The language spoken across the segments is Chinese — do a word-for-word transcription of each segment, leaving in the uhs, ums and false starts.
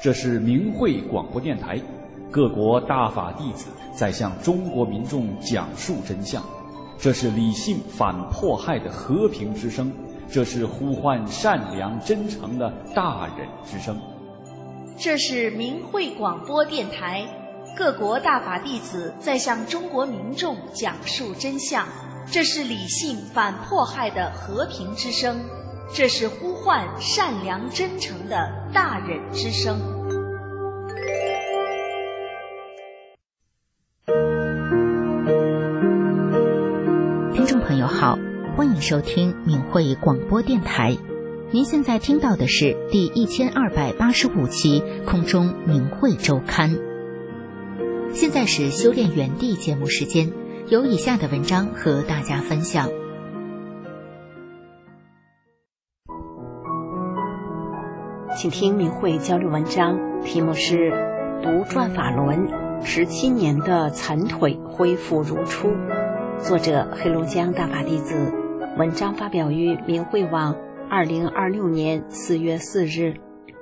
这是明慧广播电台，各国大法弟子在向中国民众讲述真相。这是理性反迫害的和平之声，这是呼唤善良真诚的大忍之声。 这是明慧广播电台，各国大法弟子在向中国民众讲述真相。这是理性反迫害的和平之声，这是呼唤善良真诚的大忍之声。 听众朋友好，欢迎收听明慧广播电台。您现在听到的是第一千二百八十五期空中明慧周刊。现在是修炼园地节目时间，有以下的文章和大家分享。 请听明慧交流文章，题目是读转法轮，十七年的残腿恢复如初。作者黑龙江大法弟子，文章发表于明慧网二零二六年四月四日。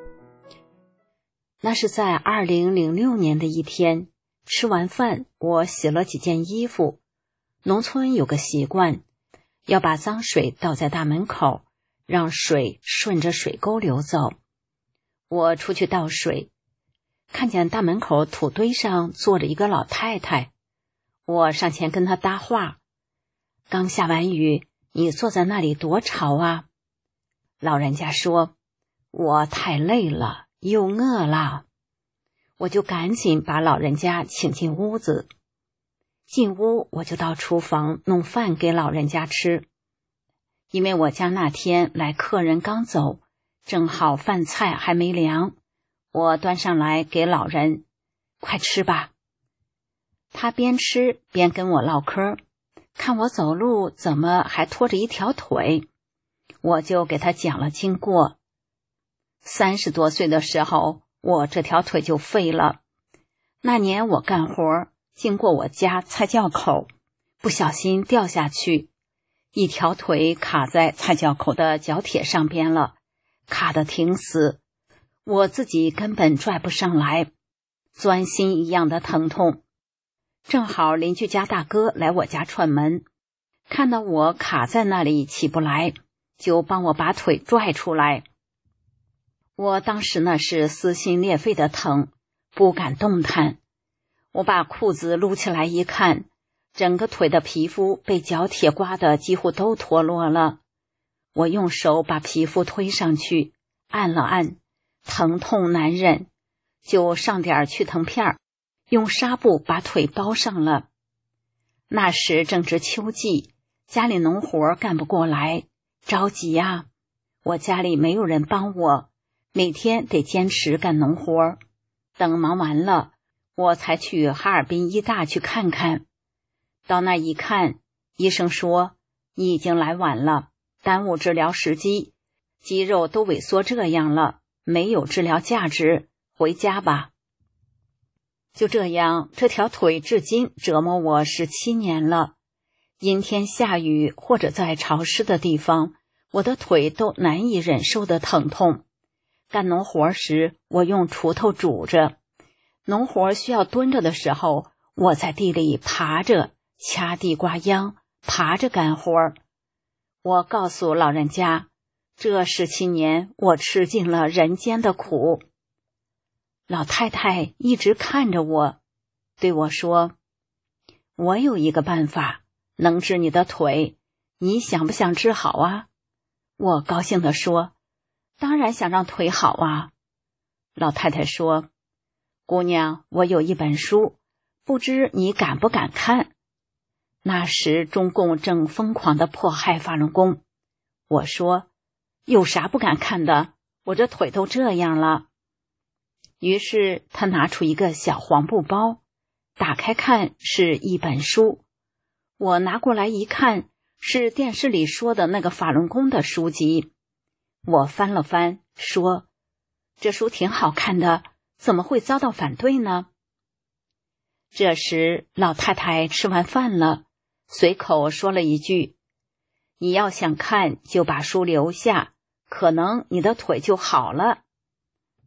那是在二零零六年的一天，吃完饭，我洗了几件衣服。农村有个习惯，要把脏水倒在大门口，让水顺着水沟流走。我出去倒水，看见大门口土堆上坐着一个老太太，我上前跟她搭话：刚下完雨，你坐在那里多吵啊。老人家说：我太累了，又饿了。我就赶紧把老人家请进屋子。进屋我就到厨房弄饭给老人家吃，因为我家那天来客人刚走，正好饭菜还没凉，我端上来给老人：快吃吧。他边吃边跟我唠嗑，看我走路怎么还拖着一条腿，我就给他讲了经过。三十多岁的时候，我这条腿就废了。那年我干活经过我家菜窖口，不小心掉下去，一条腿卡在菜窖口的角铁上边了，卡得挺死，我自己根本拽不上来，钻心一样的疼痛。正好邻居家大哥来我家串门，看到我卡在那里起不来，就帮我把腿拽出来。我当时那是撕心裂肺的疼，不敢动弹。我把裤子撸起来一看，整个腿的皮肤被角铁刮得几乎都脱落了。我用手把皮肤推上去，按了按，疼痛难忍，就上点去疼片，用纱布把腿包上了。那时正值秋季，家里农活干不过来，着急啊！我家里没有人帮我，每天得坚持干农活。等忙完了，我才去哈尔滨医大去看看。到那一看，医生说：你已经来晚了，耽误治疗时机，肌肉都萎缩这样了，没有治疗价值，回家吧。就这样，这条腿至今折磨我十七年了。阴天下雨或者在潮湿的地方，我的腿都难以忍受的疼痛。干农活时，我用锄头拄着；农活需要蹲着的时候，我在地里爬着，掐地瓜秧，爬着干活。我告诉老人家，这十七年我吃尽了人间的苦。老太太一直看着我，对我说：我有一个办法，能治你的腿，你想不想治好啊？我高兴地说：当然想让腿好啊。老太太说：姑娘，我有一本书，不知你敢不敢看？那时中共正疯狂地迫害法轮功。我说：有啥不敢看的？我这腿都这样了。于是他拿出一个小黄布包，打开看是一本书。我拿过来一看，是电视里说的那个法轮功的书籍。我翻了翻，说：这书挺好看的，怎么会遭到反对呢？这时老太太吃完饭了，随口说了一句：你要想看就把书留下，可能你的腿就好了。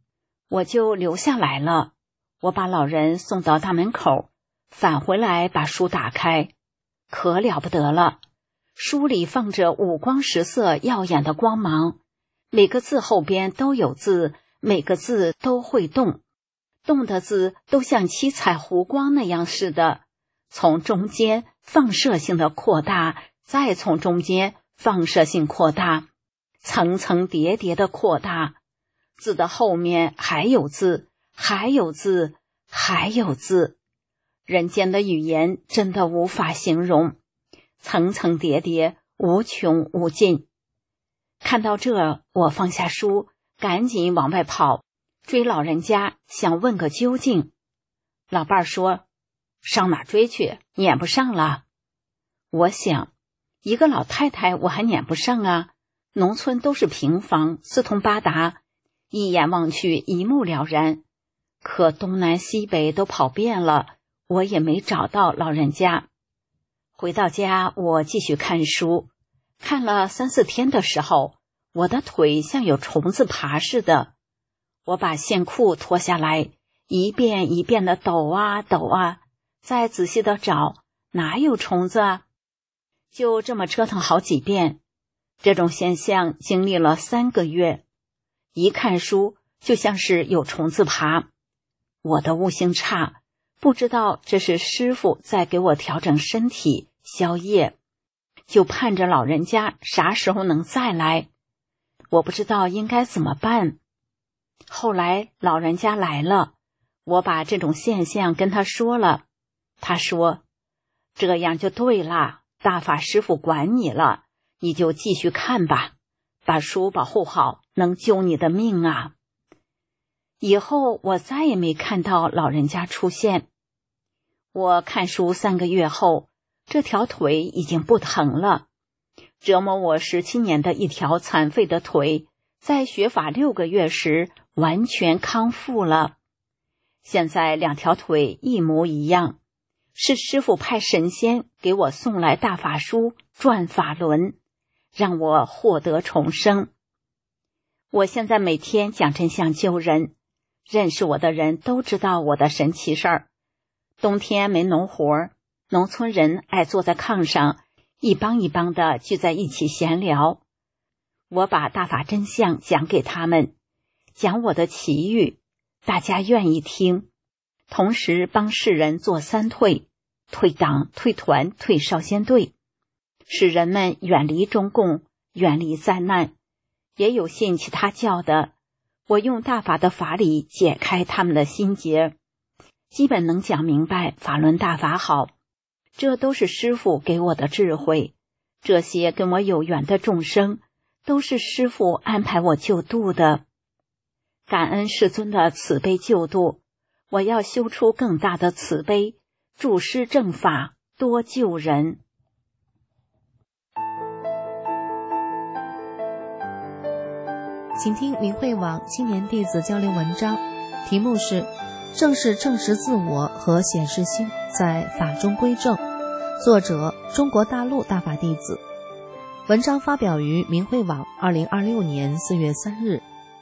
我就留下来了。我把老人送到大门口，返回来把书打开，可了不得了。书里放着五光十色耀眼的光芒，每个字后边都有字，每个字都会动，动的字都像七彩弧光那样似的，从中间放射性的扩大，再从中间放射性扩大，层层叠叠的扩大，字的后面还有字，还有字，还有字。人间的语言真的无法形容，层层叠叠，无穷无尽。看到这，我放下书，赶紧往外跑，追老人家，想问个究竟。老伴儿说，上哪追去，撵不上了。我想，一个老太太我还撵不上啊，农村都是平房，四通八达，一眼望去一目了然，可东南西北都跑遍了，我也没找到老人家。回到家，我继续看书，看了三四天的时候，我的腿像有虫子爬似的。我把线裤脱下来，一遍一遍的抖啊抖啊，再仔细的找，哪有虫子啊？就这么折腾好几遍。这种现象经历了三个月，一看书就像是有虫子爬。我的悟性差，不知道这是师傅在给我调整身体消业，就盼着老人家啥时候能再来。我不知道应该怎么办。后来老人家来了，我把这种现象跟他说了，他说，这样就对了，大法师父管你了，你就继续看吧，把书保护好，能救你的命啊。以后我再也没看到老人家出现。我看书三个月后，这条腿已经不疼了。折磨我十七年的一条残废的腿，在学法六个月时完全康复了。现在两条腿一模一样，是师父派神仙给我送来大法书转法轮，让我获得重生。我现在每天讲真相救人，认识我的人都知道我的神奇事儿。冬天没农活，农村人爱坐在炕上，一帮一帮的聚在一起闲聊。我把大法真相讲给他们，讲我的奇遇，大家愿意听，同时帮世人做三退：退党、退团、退少先队，使人们远离中共，远离灾难。也有信其他教的，我用大法的法理解开他们的心结，基本能讲明白法轮大法好。这都是师父给我的智慧，这些跟我有缘的众生，都是师父安排我救度的。感恩世尊的慈悲救度，我要修出更大的慈悲，助师正法，多救人。 请听明慧网青年弟子交流文章，题目是正是正实自我和显示心在法中归正，作者中国大陆大法弟子。文章发表于明慧网二零二六年四月三日。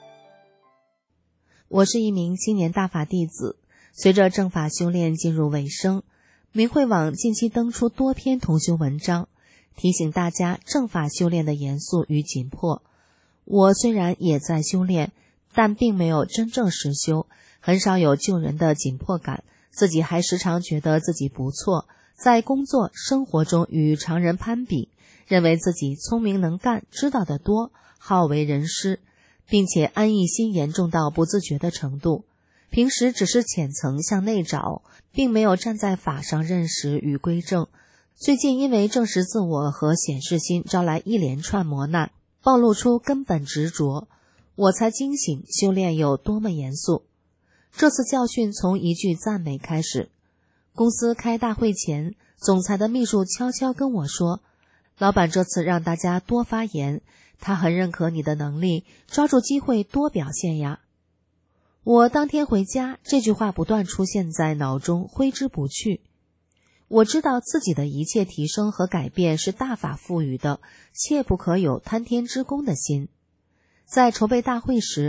我是一名青年大法弟子，随着正法修炼进入尾声，明慧网近期登出多篇同修文章，提醒大家正法修炼的严肃与紧迫。我虽然也在修炼，但并没有真正实修，很少有救人的紧迫感，自己还时常觉得自己不错，在工作生活中与常人攀比，认为自己聪明能干，知道得多，好为人师，并且安逸心严重到不自觉的程度。平时只是浅层向内找，并没有站在法上认识与归正。最近因为证实自我和显示心招来一连串磨难，暴露出根本执着，我才惊醒修炼有多么严肃。这次教训从一句赞美开始。公司开大会前，总裁的秘书悄悄跟我说，老板这次让大家多发言，他很认可你的能力，抓住机会多表现呀。我当天回家，这句话不断出现在脑中，挥之不去。我知道自己的一切提升和改变是大法赋予的，切不可有贪天之功的心。在筹备大会时，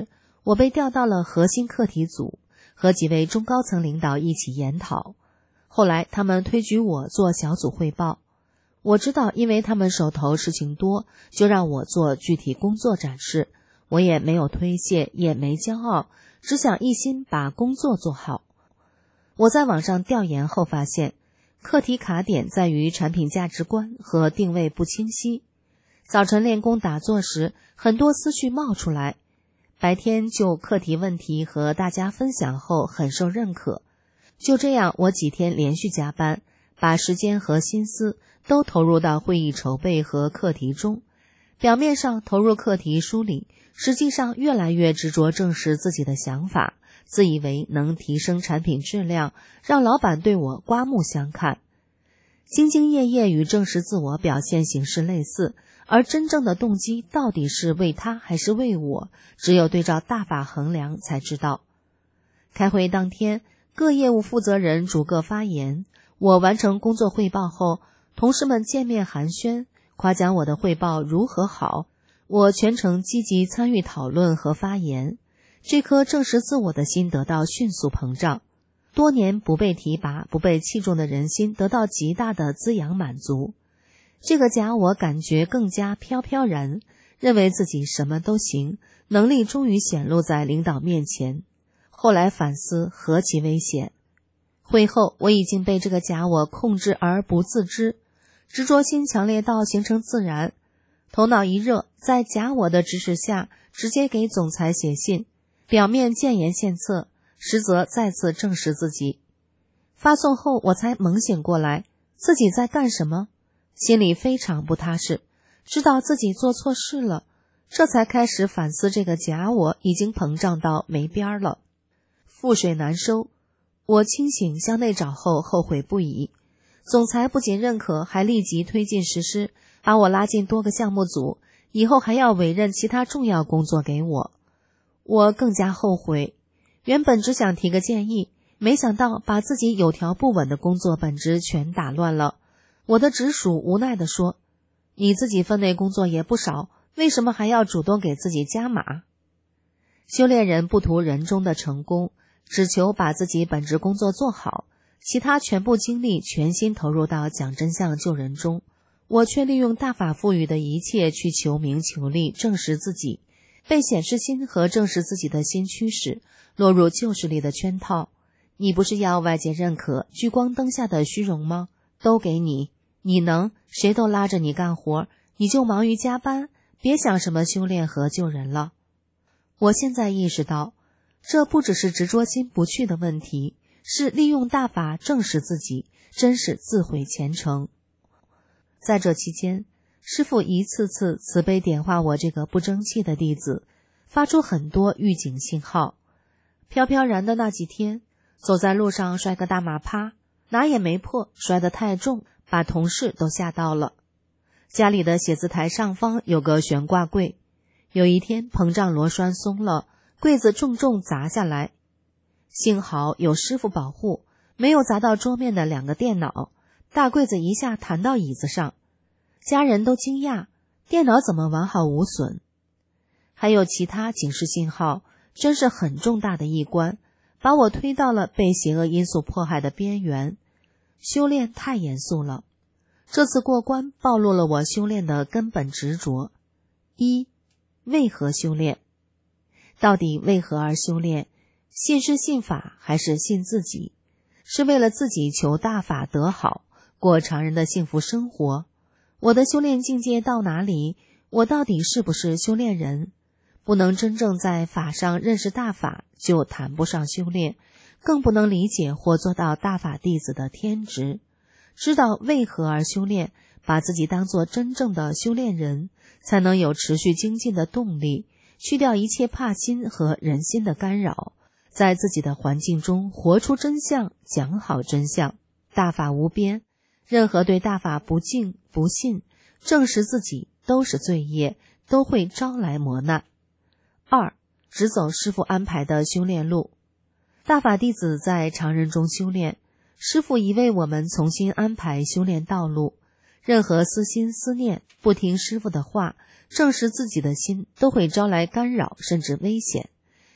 我被调到了核心课题组，和几位中高层领导一起研讨。后来他们推举我做小组汇报。我知道因为他们手头事情多，就让我做具体工作展示，我也没有推卸，也没骄傲，只想一心把工作做好。我在网上调研后发现，课题卡点在于产品价值观和定位不清晰。早晨练功打坐时，很多思绪冒出来，白天就课题问题和大家分享后很受认可。就这样，我几天连续加班，把时间和心思都投入到会议筹备和课题中。表面上投入课题梳理，实际上越来越执着证实自己的想法，自以为能提升产品质量，让老板对我刮目相看。兢兢业业与证实自我表现形式类似，而真正的动机到底是为他还是为我，只有对照大法衡量才知道。开会当天，各业务负责人逐个发言，我完成工作汇报后，同事们见面寒暄，夸奖我的汇报如何好，我全程积极参与讨论和发言。这颗证实自我的心得到迅速膨胀，多年不被提拔、不被器重的人心得到极大的滋养满足。这个假我感觉更加飘飘然，认为自己什么都行，能力终于显露在领导面前。后来反思何其危险。会后我已经被这个假我控制而不自知，执着心强烈到形成自然。头脑一热，在假我的指使下，直接给总裁写信，表面建言献策，实则再次证实自己。发送后我才猛醒过来，自己在干什么，心里非常不踏实，知道自己做错事了，这才开始反思这个假我已经膨胀到没边了。覆水难收，我清醒向内找后后悔不已。总裁不仅认可，还立即推进实施，把我拉进多个项目组，以后还要委任其他重要工作给我。我更加后悔，原本只想提个建议，没想到把自己有条不紊的工作本质全打乱了。我的直属无奈地说，你自己分内工作也不少，为什么还要主动给自己加码？修炼人不图人中的成功，只求把自己本职工作做好，其他全部精力全心投入到讲真相救人中。我却利用大法赋予的一切去求名求利，证实自己，被显示心和证实自己的心驱使，落入旧势力的圈套。你不是要外界认可、聚光灯下的虚荣吗？都给你，你能，谁都拉着你干活，你就忙于加班，别想什么修炼和救人了。我现在意识到，这不只是执着心不去的问题，是利用大法证实自己，真是自毁前程。在这期间，师父一次次慈悲点化我这个不争气的弟子，发出很多预警信号。飘飘然的那几天，走在路上摔个大马趴，哪也没破，摔得太重，把同事都吓到了。家里的写字台上方有个悬挂柜，有一天膨胀螺栓松了，柜子重重砸下来，幸好有师傅保护，没有砸到桌面的两个电脑，大柜子一下弹到椅子上，家人都惊讶，电脑怎么完好无损？还有其他警示信号，真是很重大的一关，把我推到了被邪恶因素迫害的边缘。修炼太严肃了，这次过关暴露了我修炼的根本执着。一，为何修炼？到底为何而修炼？信师信法还是信自己？是为了自己求大法得好，过常人的幸福生活？我的修炼境界到哪里？我到底是不是修炼人？不能真正在法上认识大法，就谈不上修炼，更不能理解或做到大法弟子的天职。知道为何而修炼，把自己当作真正的修炼人，才能有持续精进的动力，去掉一切怕心和人心的干扰，在自己的环境中活出真相，讲好真相。大法无边，任何对大法不敬不信，证实自己都是罪业，都会招来磨难。二，只走师父安排的修炼路。大法弟子在常人中修炼，师父已为我们重新安排修炼道路。任何私心思念，不听师父的话，证实自己的心，都会招来干扰甚至危险。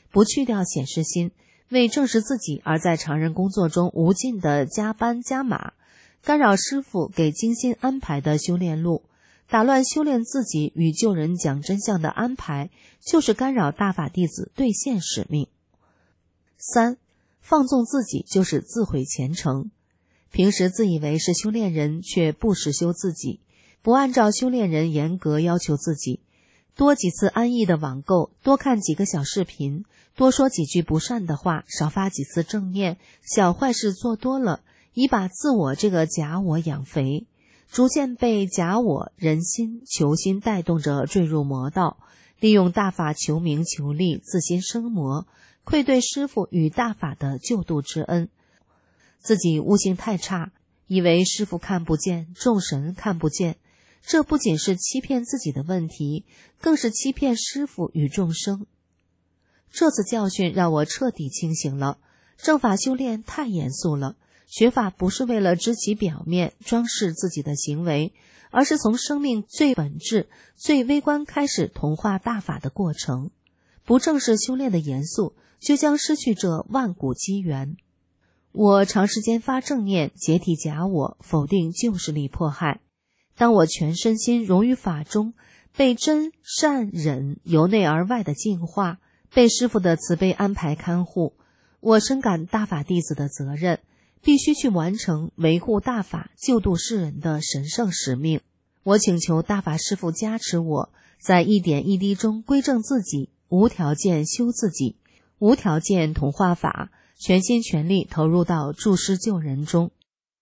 不去掉显示心，为证实自己而在常人工作中无尽的加班加码，干扰师父给精心安排的修炼路，打乱修炼自己与救人讲真相的安排，就是干扰大法弟子兑现使命。三，放纵自己就是自毁前程。平时自以为是修炼人，却不实修自己，不按照修炼人严格要求自己，多几次安逸的网购，多看几个小视频，多说几句不善的话，少发几次正念，小坏事做多了，已把自我这个假我养肥，逐渐被假我、人心、求心带动着坠入魔道，利用大法求名求利，自心生魔，愧对师父与大法的救度之恩。自己悟性太差，以为师父看不见，众神看不见，这不仅是欺骗自己的问题，更是欺骗师父与众生。这次教训让我彻底清醒了，正法修炼太严肃了，学法不是为了知其表面，装饰自己的行为，而是从生命最本质、最微观开始同化大法的过程。不正视修炼的严肃，就将失去这万古机缘。我长时间发正念，解体假我，否定旧势力迫害。当我全身心融于法中，被真善忍由内而外的净化，被师父的慈悲安排看护，我深感大法弟子的责任，必须去完成维护大法、救度世人的神圣使命。我请求大法师父加持我，在一点一滴中归正自己，无条件修自己，无条件同化法，全心全力投入到助师救人中。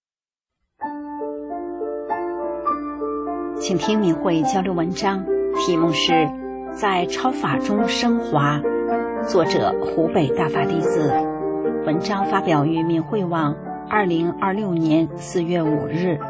请听明慧交流文章，题目是《在超法中升华》，作者湖北大法弟子。文章发表于明慧网二零二六年四月五日。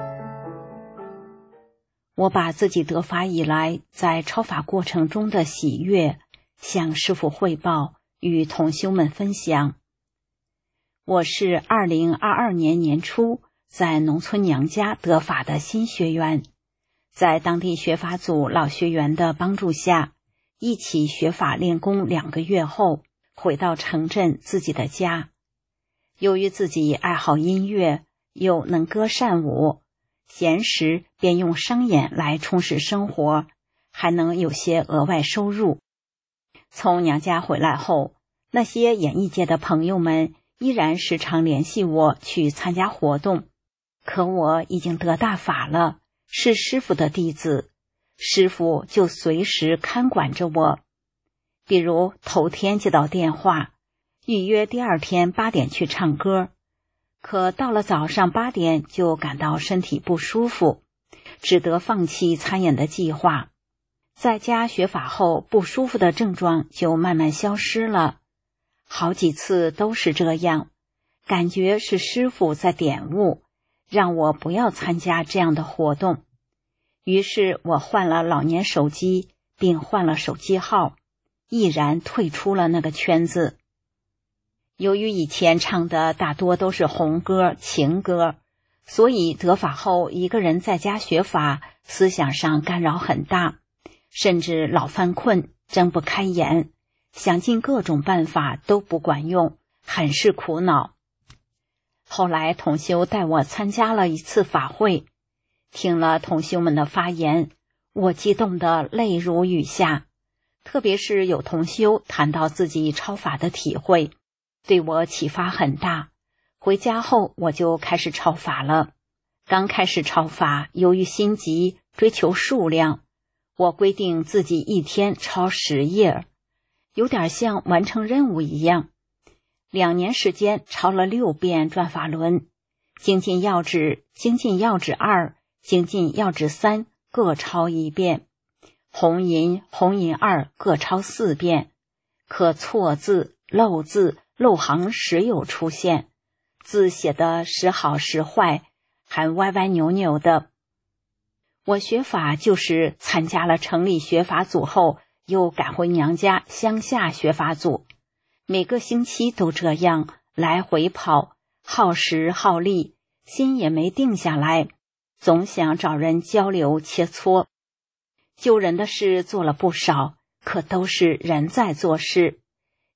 我把自己得法以来在超法过程中的喜悦向师父汇报，与同修们分享。我是二零二二年年初在农村娘家得法的新学员，在当地学法组老学员的帮助下，一起学法练功两个月后，回到城镇自己的家。由于自己爱好音乐，又能歌善舞，闲时便用商演来充实生活，还能有些额外收入。从娘家回来后，那些演艺界的朋友们依然时常联系我去参加活动，可我已经得大法了，是师父的弟子，师父就随时看管着我。比如头天接到电话，预约第二天八点去唱歌，可到了早上八点就感到身体不舒服，只得放弃参演的计划。在家学法后，不舒服的症状就慢慢消失了。好几次都是这样，感觉是师父在点悟，让我不要参加这样的活动。于是我换了老年手机，并换了手机号，毅然退出了那个圈子。由于以前唱的大多都是红歌、情歌，所以得法后一个人在家学法，思想上干扰很大，甚至老犯困，睁不开眼，想尽各种办法都不管用，很是苦恼。后来同修带我参加了一次法会，听了同修们的发言，我激动得泪如雨下，特别是有同修谈到自己超法的体会，对我启发很大。回家后我就开始超法了。刚开始超法，由于心急，追求数量，我规定自己一天抄十页，有点像完成任务一样。两年时间抄了六遍转法轮，精进要旨、精进要旨二、精进要旨三各抄一遍，红银、红银二各抄四遍，可错字、漏字、漏行时有出现，字写的时好时坏，还歪歪扭扭的。我学法就是参加了城里学法组后，又赶回娘家乡下学法组，每个星期都这样来回跑，耗时耗力，心也没定下来，总想找人交流切磋。救人的事做了不少，可都是人在做事，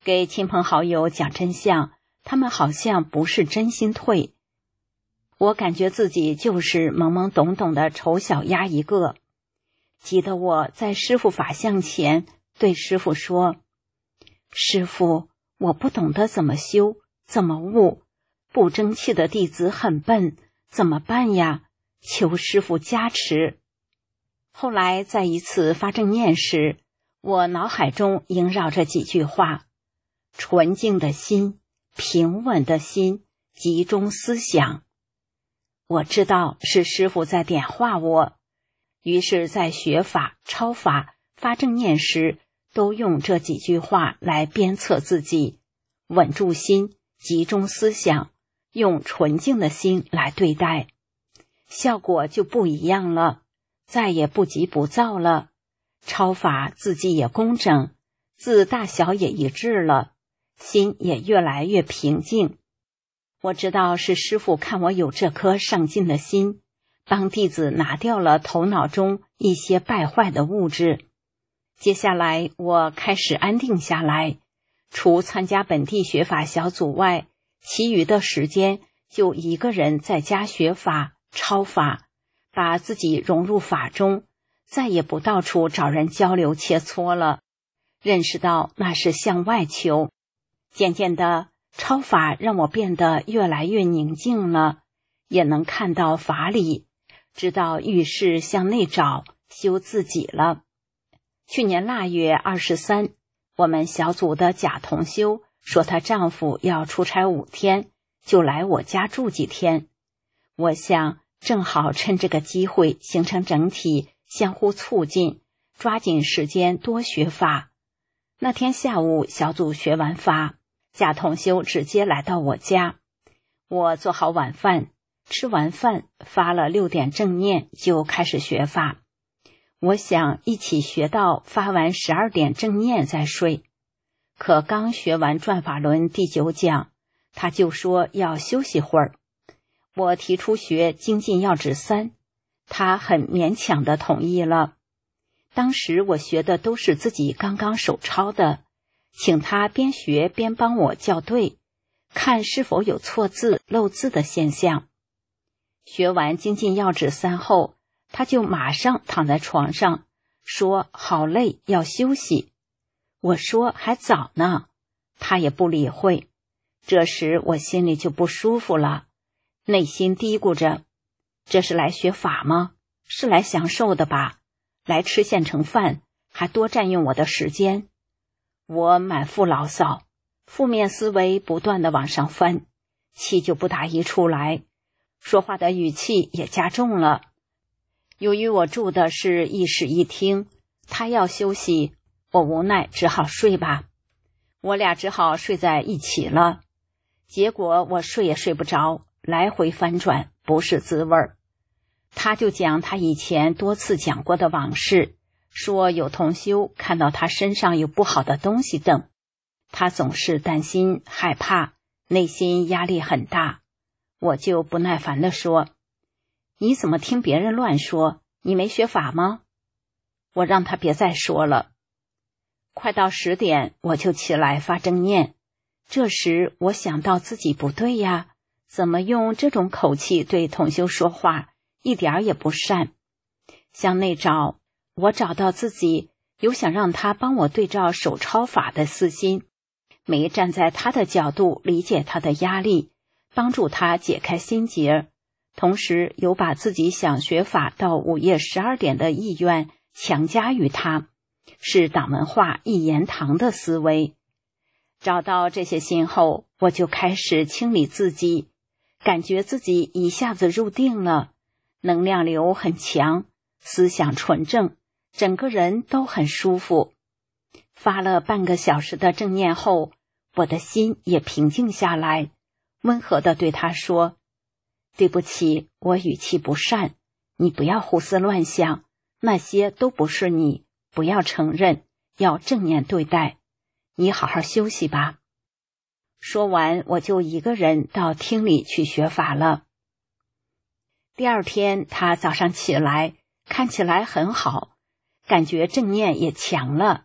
给亲朋好友讲真相，他们好像不是真心退。我感觉自己就是懵懵懂懂的丑小鸭一个，急得我在师父法像前对师父说：师父，我不懂得怎么修，怎么悟，不争气的弟子很笨，怎么办呀？求师父加持。后来在一次发正念时，我脑海中萦绕着几句话：纯净的心，平稳的心，集中思想。我知道是师父在点化我，于是在学法、抄法、发正念时，都用这几句话来鞭策自己，稳住心，集中思想，用纯净的心来对待，效果就不一样了，再也不急不躁了。抄法字迹也工整，字大小也一致了，心也越来越平静。我知道是师父看我有这颗上进的心，帮弟子拿掉了头脑中一些败坏的物质。接下来我开始安定下来，除参加本地学法小组外，其余的时间就一个人在家学法、抄法，把自己融入法中，再也不到处找人交流切磋了，认识到那是向外求。渐渐的，抄法让我变得越来越宁静了，也能看到法理，知道遇事向内找，修自己了。去年腊月二十三，我们小组的贾同修说她丈夫要出差五天，就来我家住几天。我想正好趁这个机会形成整体，相互促进，抓紧时间多学法。那天下午小组学完法，贾同修直接来到我家，我做好晚饭，吃完饭发了六点正念就开始学法。我想一起学到发完十二点正念再睡，可刚学完转法轮第九讲，他就说要休息会儿。我提出学精进要旨三，他很勉强的同意了。当时我学的都是自己刚刚手抄的，请他边学边帮我校对，看是否有错字漏字的现象。学完精进要旨三后，他就马上躺在床上，说好累，要休息。我说还早呢，他也不理会。这时我心里就不舒服了，内心嘀咕着，这是来学法吗？是来享受的吧？来吃现成饭，还多占用我的时间。我满腹牢骚，负面思维不断地往上翻，气就不打一处来，说话的语气也加重了。由于我住的是一室一厅，他要休息，我无奈只好睡吧。我俩只好睡在一起了。结果我睡也睡不着，来回翻转，不是滋味儿。他就讲他以前多次讲过的往事，说有同修看到他身上有不好的东西等，他总是担心害怕，内心压力很大。我就不耐烦地说，你怎么听别人乱说？你没学法吗？我让他别再说了。快到十点，我就起来发正念。这时我想到自己不对呀，怎么用这种口气对同修说话，一点儿也不善。向内找，我找到自己有想让他帮我对照手抄法的私心，没站在他的角度理解他的压力，帮助他解开心结，同时有把自己想学法到午夜十二点的意愿强加于他，是党文化一言堂的思维。找到这些心后，我就开始清理自己，感觉自己一下子入定了，能量流很强，思想纯正，整个人都很舒服。发了半个小时的正念后，我的心也平静下来，温和地对他说，对不起，我语气不善，你不要胡思乱想，那些都不是你，不要承认，要正念对待，你好好休息吧。说完，我就一个人到厅里去学法了。第二天他早上起来看起来很好，感觉正念也强了，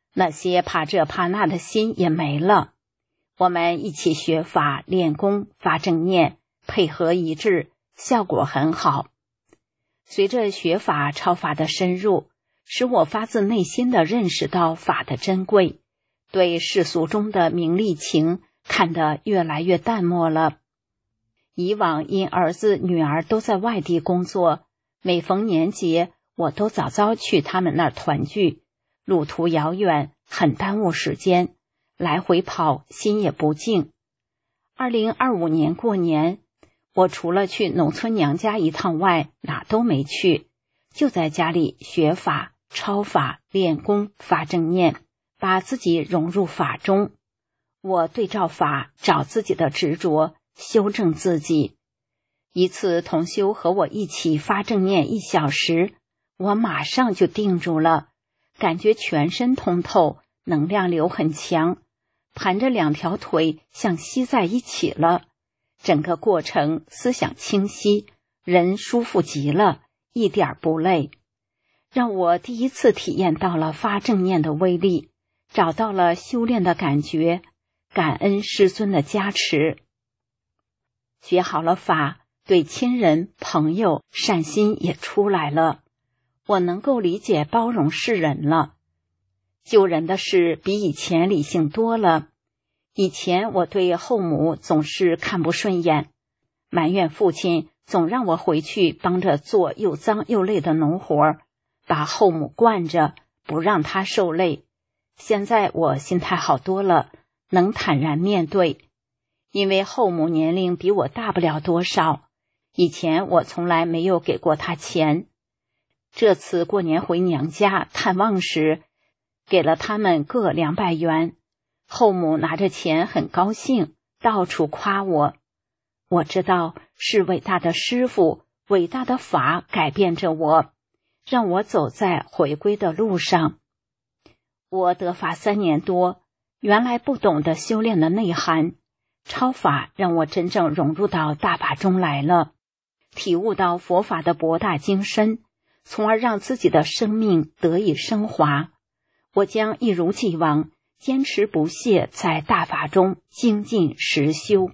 那些怕这怕那的心也没了。我们一起学法练功发正念，配合一致，效果很好。随着学法超法的深入，使我发自内心地认识到法的珍贵，对世俗中的名利情看得越来越淡漠了。以往因儿子女儿都在外地工作，每逢年节我都早早去他们那儿团聚，路途遥远，很耽误时间，来回跑，心也不静。二零二五年过年，我除了去农村娘家一趟外，哪都没去，就在家里学法、超法、练功、发正念，把自己融入法中。我对照法，找自己的执着，修正自己。一次同修和我一起发正念一小时，我马上就定住了，感觉全身通透，能量流很强，盘着两条腿像吸在一起了。整个过程思想清晰，人舒服极了，一点不累，让我第一次体验到了发正念的威力，找到了修炼的感觉，感恩师尊的加持。学好了法，对亲人朋友善心也出来了，我能够理解包容世人了，救人的事比以前理性多了。以前我对后母总是看不顺眼，埋怨父亲总让我回去帮着做又脏又累的农活，把后母惯着，不让她受累。现在我心态好多了，能坦然面对。因为后母年龄比我大不了多少，以前我从来没有给过她钱。这次过年回娘家探望时，给了他们各两百元。后母拿着钱很高兴，到处夸我。我知道是伟大的师父、伟大的法改变着我，让我走在回归的路上。我得法三年多，原来不懂得修炼的内涵，超法让我真正融入到大法中来了，体悟到佛法的博大精深，从而让自己的生命得以升华。我将一如既往坚持不懈在大法中精进实修。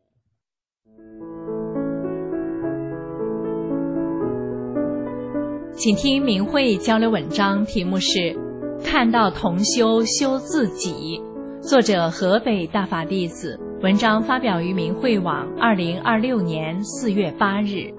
请听明慧交流文章，题目是看到同修修自己，作者河北大法弟子，文章发表于明慧网二零二六年四月八日。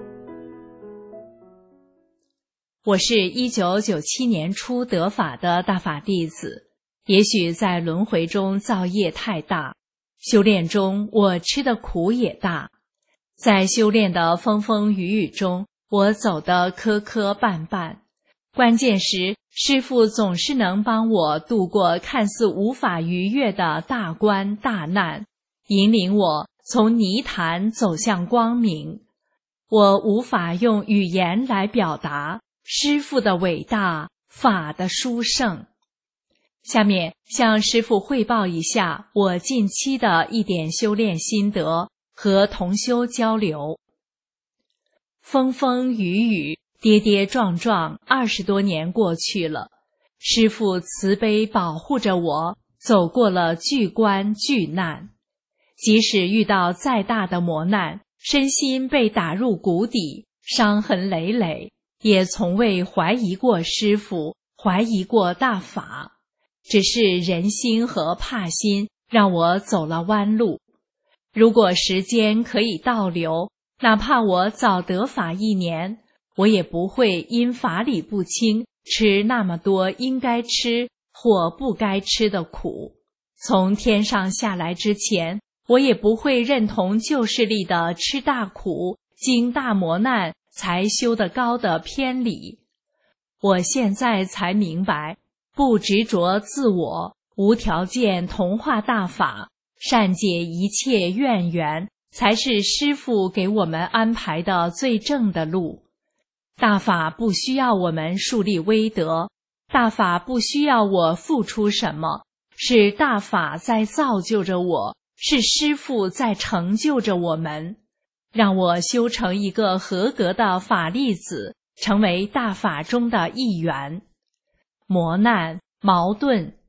我是一九九七年初得法的大法弟子，也许在轮回中造业太大，修炼中我吃的苦也大，在修炼的风风雨雨中，我走得磕磕绊绊，关键时师父总是能帮我度过看似无法逾越的大关大难，引领我从泥潭走向光明。我无法用语言来表达师父的伟大，法的殊胜。下面向师父汇报一下我近期的一点修炼心得，和同修交流。风风雨雨，跌跌撞撞，二十多年过去了，师父慈悲保护着我，走过了巨关巨难。即使遇到再大的磨难，身心被打入谷底，伤痕累累，也从未怀疑过师父，怀疑过大法。只是人心和怕心让我走了弯路。如果时间可以倒流，哪怕我早得法一年，我也不会因法理不清吃那么多应该吃或不该吃的苦。从天上下来之前，我也不会认同旧势力的吃大苦、经大磨难才修得高的偏理。我现在才明白，不执着自我，无条件同化大法，善解一切愿缘，才是师父给我们安排的最正的路。大法不需要我们树立威德，大法不需要我付出什么，是大法在造就着我，是师父在成就着我们，让我修成一个合格的法弟子，成为大法中的一员。磨难、矛盾、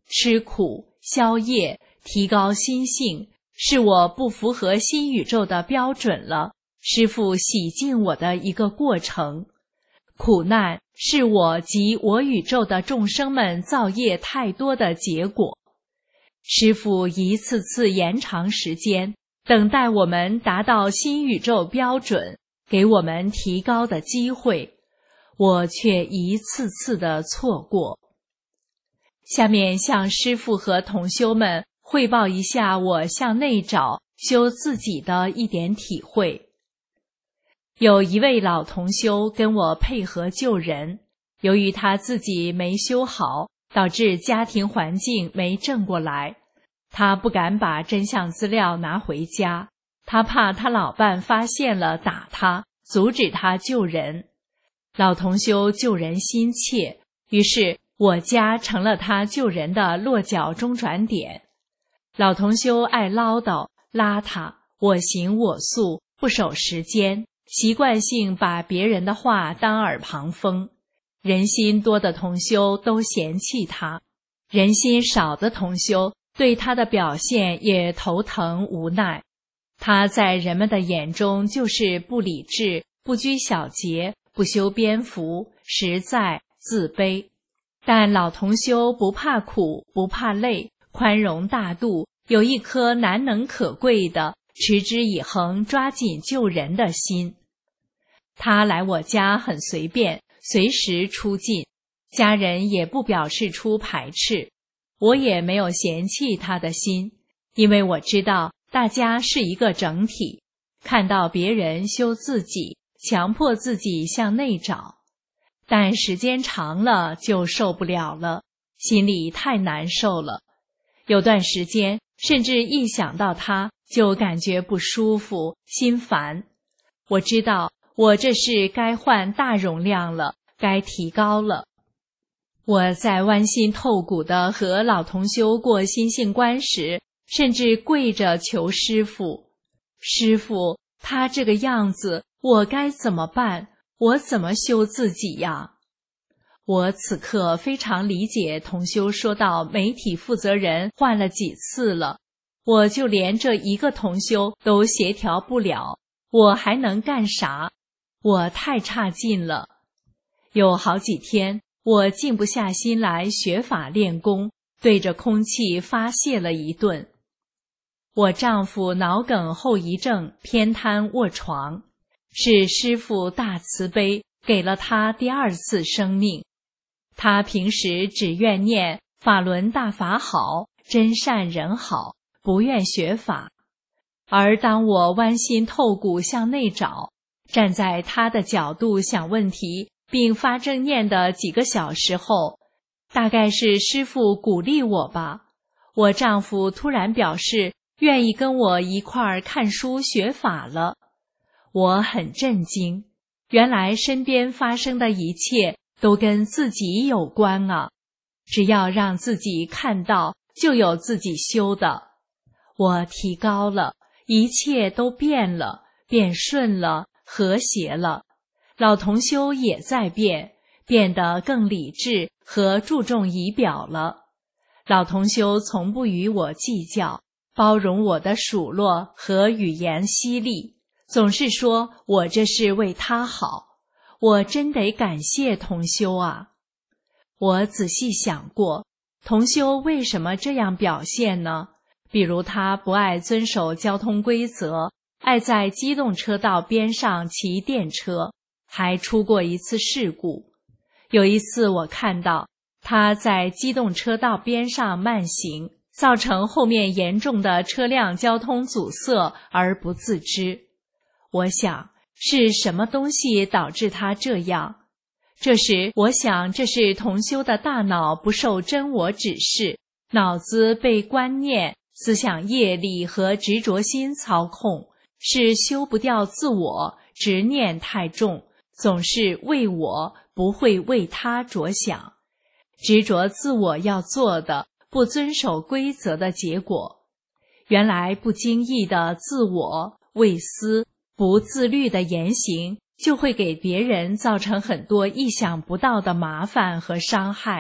吃苦、消业、提高心性，是我不符合新宇宙的标准了，师父洗净我的一个过程。苦难是我及我宇宙的众生们造业太多的结果。师父一次次延长时间，等待我们达到新宇宙标准，给我们提高的机会，我却一次次的错过。下面向师父和同修们汇报一下我向内找修自己的一点体会。有一位老同修跟我配合救人，由于他自己没修好，导致家庭环境没正过来，他不敢把真相资料拿回家，他怕他老伴发现了打他，阻止他救人。老同修救人心切，于是我家成了他救人的落脚中转点。老同修爱唠叨、邋遢，我行我素，不守时间，习惯性把别人的话当耳旁风。人心多的同修都嫌弃他，人心少的同修对他的表现也头疼无奈。他在人们的眼中就是不理智、不拘小节、不修边幅，实在自卑。但老同修不怕苦，不怕累，宽容大度，有一颗难能可贵的持之以恒、抓紧救人的心。他来我家很随便，随时出进，家人也不表示出排斥，我也没有嫌弃他的心，因为我知道大家是一个整体，看到别人修自己，强迫自己向内找，但时间长了就受不了了，心里太难受了。有段时间，甚至一想到他就感觉不舒服、心烦。我知道我这是该换大容量了，该提高了。我在剜心透骨地和老同修过心性关时，甚至跪着求师父，师父，他这个样子，我该怎么办？我怎么修自己呀？我此刻非常理解同修说到媒体负责人换了几次了，我就连这一个同修都协调不了，我还能干啥？我太差劲了。有好几天，我静不下心来学法练功，对着空气发泄了一顿。我丈夫脑梗后遗症，偏瘫卧床，是师父大慈悲给了他第二次生命。他平时只愿念法轮大法好，真善人好，不愿学法。而当我剜心透骨向内找，站在他的角度想问题，并发正念的几个小时后，大概是师父鼓励我吧，我丈夫突然表示愿意跟我一块儿看书学法了。我很震惊，原来身边发生的一切都跟自己有关啊！只要让自己看到，就有自己修的。我提高了，一切都变了，变顺了，和谐了。老同修也在变，变得更理智和注重仪表了。老同修从不与我计较，包容我的数落和语言犀利，总是说我这是为他好。我真得感谢同修啊！我仔细想过，同修为什么这样表现呢？比如他不爱遵守交通规则，爱在机动车道边上骑电车，还出过一次事故。有一次我看到他在机动车道边上慢行，造成后面严重的车辆交通阻塞而不自知。我想，是什么东西导致他这样？这时我想，这是同修的大脑不受真我指示，脑子被观念、思想业力和执着心操控，是修不掉自我，执念太重，总是为我，不会为他着想。执着自我要做的，不遵守规则的结果。原来不经意的自我、为私、不自律的言行，就会给别人造成很多意想不到的麻烦和伤害，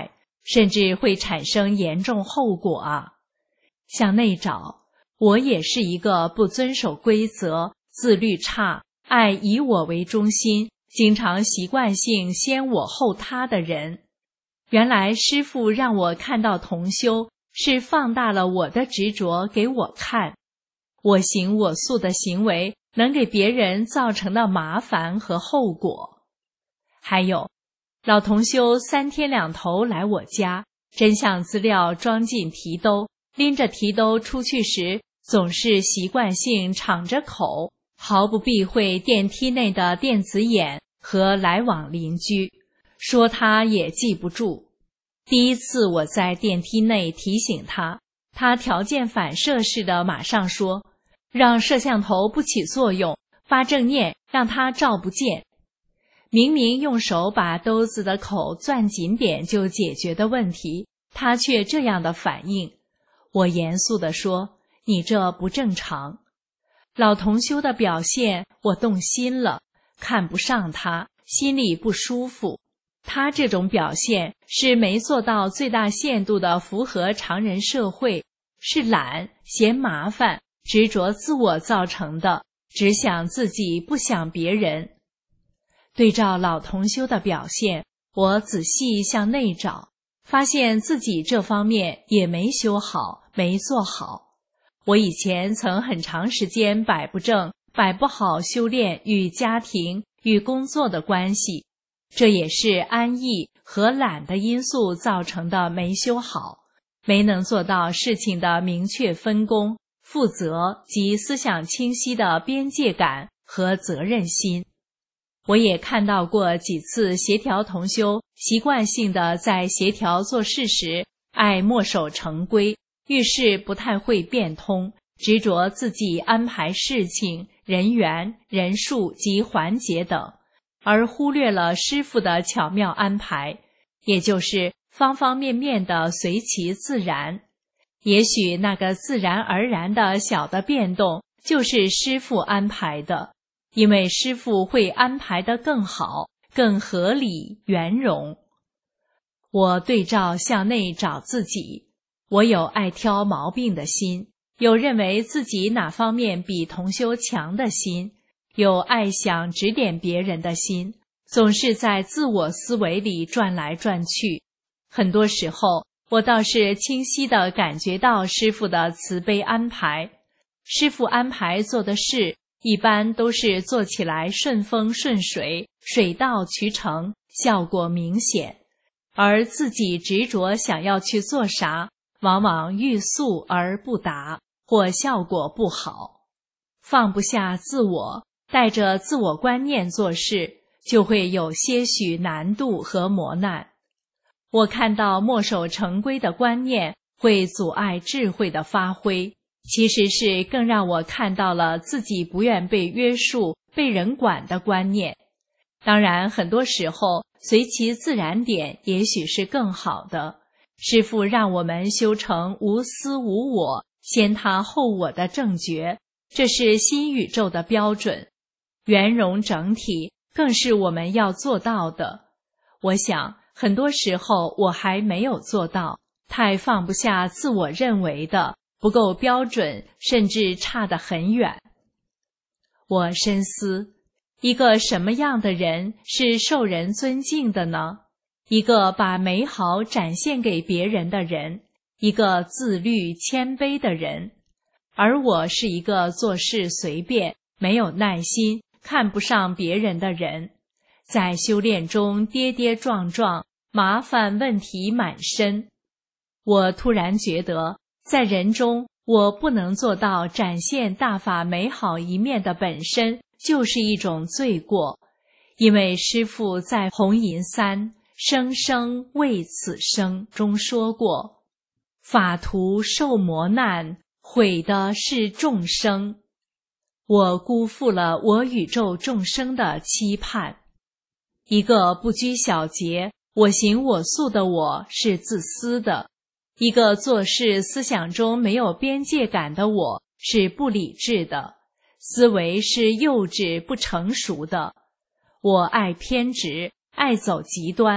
甚至会产生严重后果啊。向内找，我也是一个不遵守规则、自律差、爱以我为中心，经常习惯性先我后他的人。原来师父让我看到同修，是放大了我的执着给我看。我行我素的行为能给别人造成的麻烦和后果。还有，老同修三天两头来我家，真相资料装进提兜，拎着提兜出去时，总是习惯性敞着口，毫不避讳电梯内的电子眼和来往邻居，说他也记不住。第一次我在电梯内提醒他，他条件反射似的马上说，让摄像头不起作用，发正念让他照不见。明明用手把兜子的口攥紧点就解决的问题，他却这样的反应。我严肃地说，你这不正常。老同修的表现我动心了，看不上他，心里不舒服。他这种表现是没做到最大限度的符合常人社会，是懒、嫌麻烦、执着自我造成的，只想自己不想别人。对照老同修的表现，我仔细向内找，发现自己这方面也没修好，没做好。我以前曾很长时间摆不正、摆不好修炼与家庭与工作的关系，这也是安逸和懒的因素造成的没修好，没能做到事情的明确分工、负责及思想清晰的边界感和责任心。我也看到过几次协调同修习惯性的在协调做事时爱墨守成规，遇事不太会变通，执着自己安排事情、人员、人数及环节等，而忽略了师父的巧妙安排，也就是方方面面的随其自然。也许那个自然而然的小的变动就是师父安排的，因为师父会安排得更好、更合理、圆融。我对照向内找自己，我有爱挑毛病的心，有认为自己哪方面比同修强的心，有爱想指点别人的心，总是在自我思维里转来转去。很多时候，我倒是清晰地感觉到师父的慈悲安排。师父安排做的事，一般都是做起来顺风顺水，水到渠成，效果明显。而自己执着想要去做啥，往往欲速而不达，或效果不好。放不下自我，带着自我观念做事，就会有些许难度和磨难。我看到墨守成规的观念会阻碍智慧的发挥，其实是更让我看到了自己不愿被约束、被人管的观念。当然，很多时候随其自然点也许是更好的。师父让我们修成无私无我、先他后我的正觉，这是新宇宙的标准。圆融整体更是我们要做到的。我想很多时候我还没有做到，太放不下自我认为的，不够标准，甚至差得很远。我深思，一个什么样的人是受人尊敬的呢？一个把美好展现给别人的人，一个自律谦卑的人。而我是一个做事随便、没有耐心、看不上别人的人，在修炼中跌跌撞撞，麻烦问题满身。我突然觉得，在人中我不能做到展现大法美好一面的本身，就是一种罪过。因为师父在红银三生生为此生中说过，法徒受磨难，毁的是众生。我辜负了我宇宙众生的期盼。一个不拘小节、我行我素的我是自私的，一个做事思想中没有边界感的我是不理智的，思维是幼稚不成熟的。我爱偏执，爱走极端，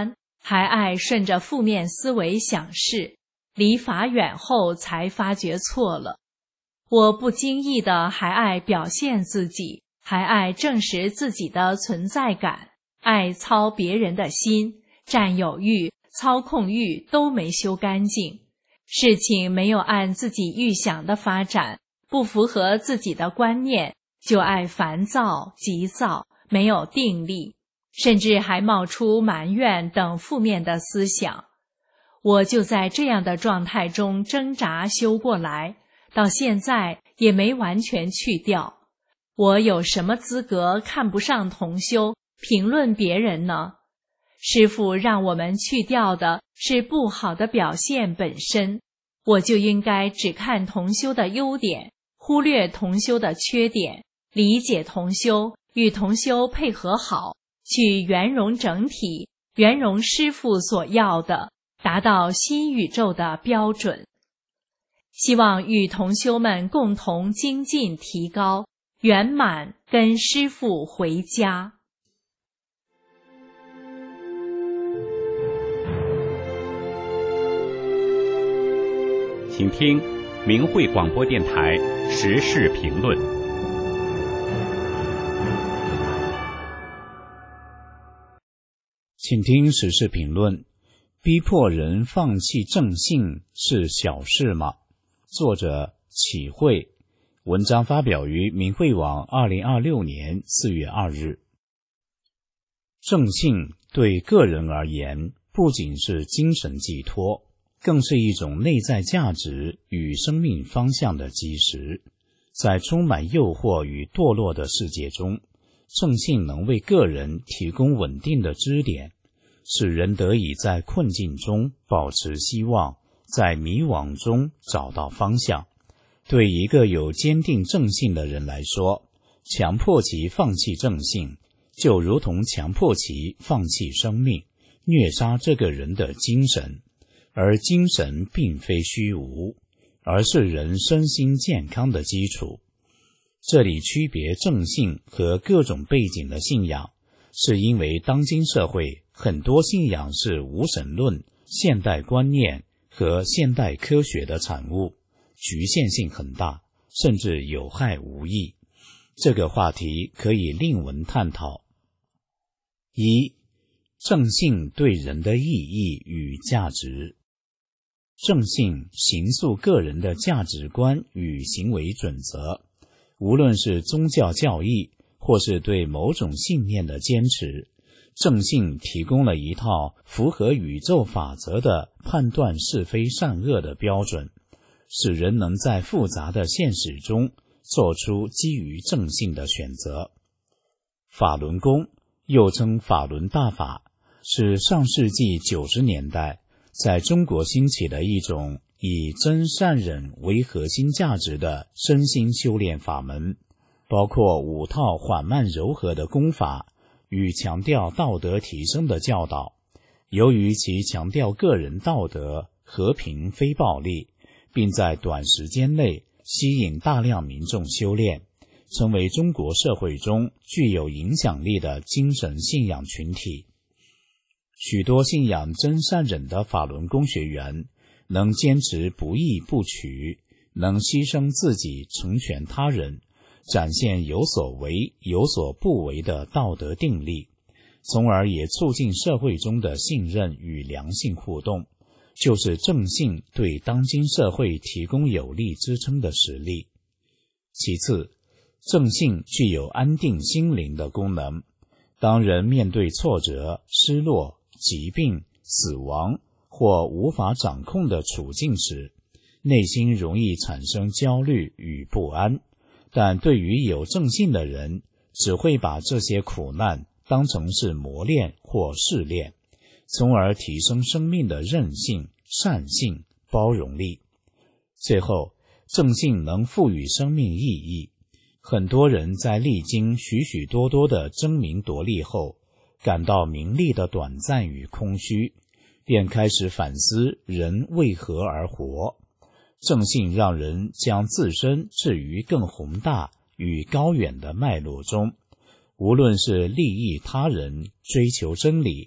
还爱顺着负面思维想事，离法远后才发觉错了。我不经意的还爱表现自己，还爱证实自己的存在感，爱操别人的心，占有欲、操控欲都没修干净。事情没有按自己预想的发展，不符合自己的观念，就爱烦躁、急躁，没有定力，甚至还冒出埋怨等负面的思想。我就在这样的状态中挣扎修过来，到现在也没完全去掉。我有什么资格看不上同修，评论别人呢？师父让我们去掉的是不好的表现本身，我就应该只看同修的优点，忽略同修的缺点，理解同修，与同修配合好，去圆融整体，圆融师父所要的，达到新宇宙的标准。希望与同修们共同精进提高，圆满跟师父回家。 请听明慧广播电台时事评论。 请听时事评论：逼迫人放弃正信是小事吗？作者启慧，文章发表于明慧网二零二六年四月二日。正信对个人而言，不仅是精神寄托，更是一种内在价值与生命方向的基石。在充满诱惑与堕落的世界中，正信能为个人提供稳定的支点，使人得以在困境中保持希望，在迷惘中找到方向。对一个有坚定正信的人来说，强迫其放弃正信，就如同强迫其放弃生命，虐杀这个人的精神。而精神并非虚无，而是人身心健康的基础。这里区别正信和各种背景的信仰，是因为当今社会很多信仰是无神论、现代观念和现代科学的产物，局限性很大，甚至有害无益。这个话题可以另文探讨。一、正信对人的意义与价值。正信形塑个人的价值观与行为准则，无论是宗教教义或是对某种信念的坚持，正信提供了一套符合宇宙法则的判断是非善恶的标准，使人能在复杂的现实中做出基于正信的选择。法轮功，又称法轮大法，是上世纪九十年代在中国兴起的一种以真善忍为核心价值的身心修炼法门，包括五套缓慢柔和的功法与强调道德提升的教导。由于其强调个人道德、和平非暴力，并在短时间内吸引大量民众修炼，成为中国社会中具有影响力的精神信仰群体。许多信仰真善忍的法轮功学员能坚持不义不取，能牺牲自己成全他人，展现有所为有所不为的道德定力，从而也促进社会中的信任与良性互动，就是正信对当今社会提供有力支撑的实力。其次，正信具有安定心灵的功能。当人面对挫折、失落、疾病、死亡或无法掌控的处境时，内心容易产生焦虑与不安，但对于有正信的人，只会把这些苦难当成是磨练或试炼，从而提升生命的韧性、善性、包容力。最后，正信能赋予生命意义。很多人在历经许许多多的争名夺利后，感到名利的短暂与空虚，便开始反思人为何而活。正信让人将自身置于更宏大与高远的脉络中，无论是利益他人、追求真理，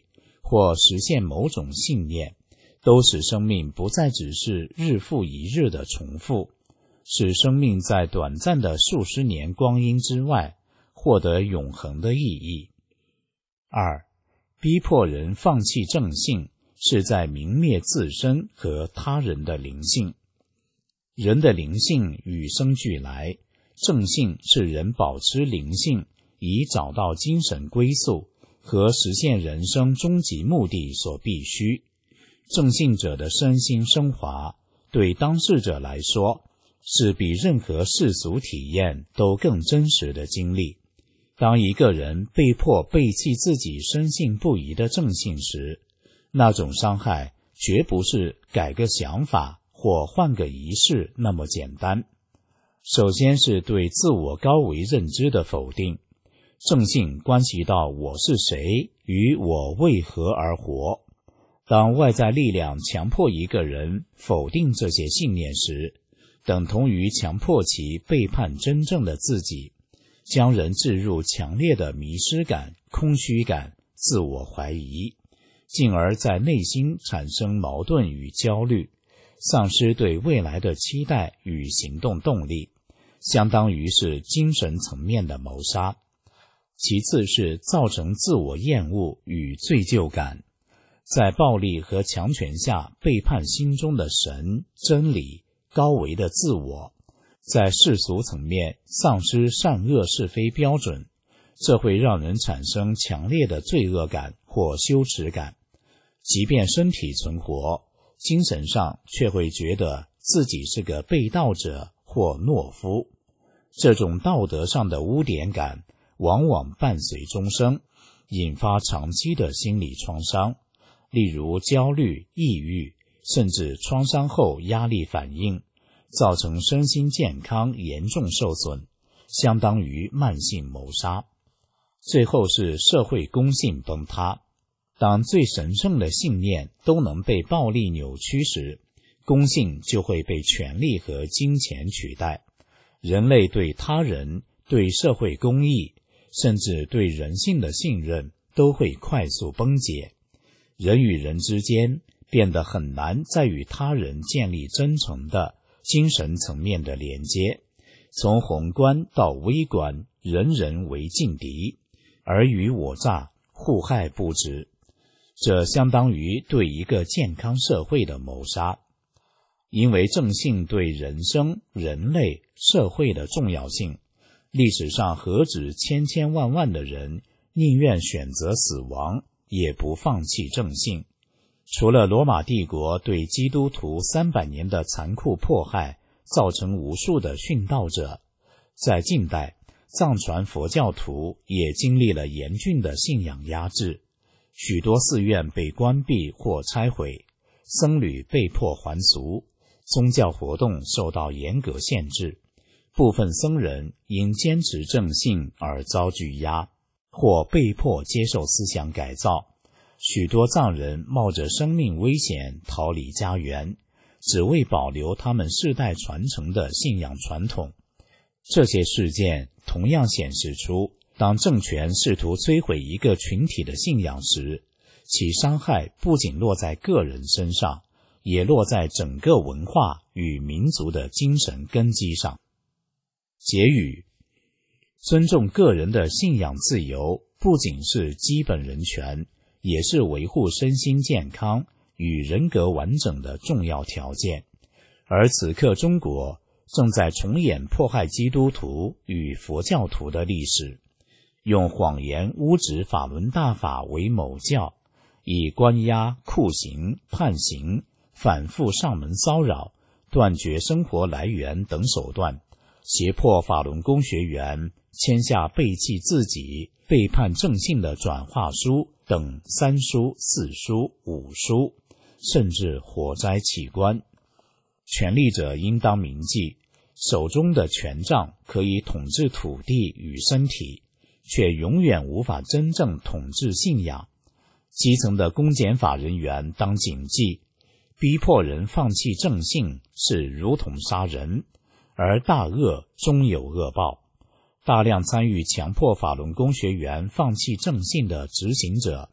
或实现某种信念，都使生命不再只是日复一日的重复，使生命在短暂的数十年光阴之外获得永恒的意义。二，逼迫人放弃正性，是在泯灭自身和他人的灵性。人的灵性与生俱来，正性是人保持灵性，以找到精神归宿和实现人生终极目的所必须。正信者的身心升华，对当事者来说，是比任何世俗体验都更真实的经历。当一个人被迫背弃自己深信不疑的正信时，那种伤害绝不是改个想法或换个仪式那么简单。首先是对自我高维认知的否定，正信关系到我是谁与我为何而活。当外在力量强迫一个人否定这些信念时，等同于强迫其背叛真正的自己，将人置入强烈的迷失感、空虚感、自我怀疑，进而在内心产生矛盾与焦虑，丧失对未来的期待与行动动力，相当于是精神层面的谋杀。其次是造成自我厌恶与罪疚感，在暴力和强权下背叛心中的神、真理、高维的自我，在世俗层面丧失善恶是非标准，这会让人产生强烈的罪恶感或羞耻感。即便身体存活，精神上却会觉得自己是个被盗者或懦夫。这种道德上的污点感往往伴随终生，引发长期的心理创伤，例如焦虑、抑郁，甚至创伤后压力反应，造成身心健康严重受损，相当于慢性谋杀。最后是社会公信崩塌。当最神圣的信念都能被暴力扭曲时，公信就会被权力和金钱取代。人类对他人、对社会公义，甚至对人性的信任都会快速崩解。人与人之间变得很难再与他人建立真诚的精神层面的连接，从宏观到微观，人人为劲敌，尔虞我诈，互害不止。这相当于对一个健康社会的谋杀。因为正信对人生、人类、社会的重要性，历史上何止千千万万的人宁愿选择死亡，也不放弃正信。除了罗马帝国对基督徒三百年的残酷迫害，造成无数的殉道者，在近代，藏传佛教徒也经历了严峻的信仰压制，许多寺院被关闭或拆毁，僧侣被迫还俗，宗教活动受到严格限制，部分僧人因坚持正信而遭拘押，或被迫接受思想改造。许多藏人冒着生命危险逃离家园，只为保留他们世代传承的信仰传统。这些事件同样显示出，当政权试图摧毁一个群体的信仰时，其伤害不仅落在个人身上，也落在整个文化与民族的精神根基上。结语：尊重个人的信仰自由不仅是基本人权，也是维护身心健康与人格完整的重要条件。而此刻中国正在重演迫害基督徒与佛教徒的历史，用谎言污指法轮大法为某教，以关押、酷刑、判刑、反复上门骚扰、断绝生活来源等手段，胁迫法轮功学员签下背弃自己、背叛正信的转化书等三书、四书、五书，甚至火灾起棺。权力者应当铭记，手中的权杖可以统治土地与身体，却永远无法真正统治信仰。基层的公检法人员当谨记，逼迫人放弃正信是如同杀人，而大恶终有恶报。大量参与强迫法轮功学员放弃正信的执行者，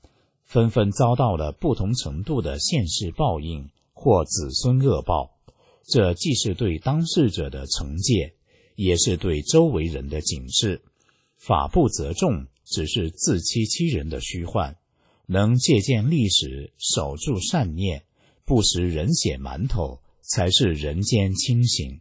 纷纷遭到了不同程度的现世报应或子孙恶报。这既是对当事者的惩戒，也是对周围人的警示。法不责众只是自欺欺人的虚幻，能借鉴历史，守住善念，不食人血馒头，才是人间清醒。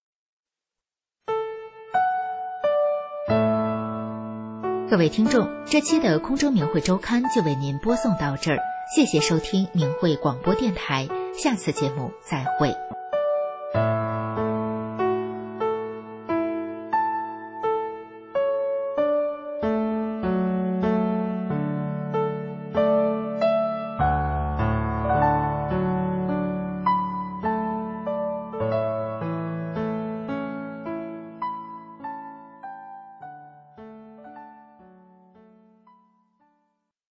各位听众，这期的空中明慧周刊就为您播送到这儿，谢谢收听明慧广播电台，下次节目再会。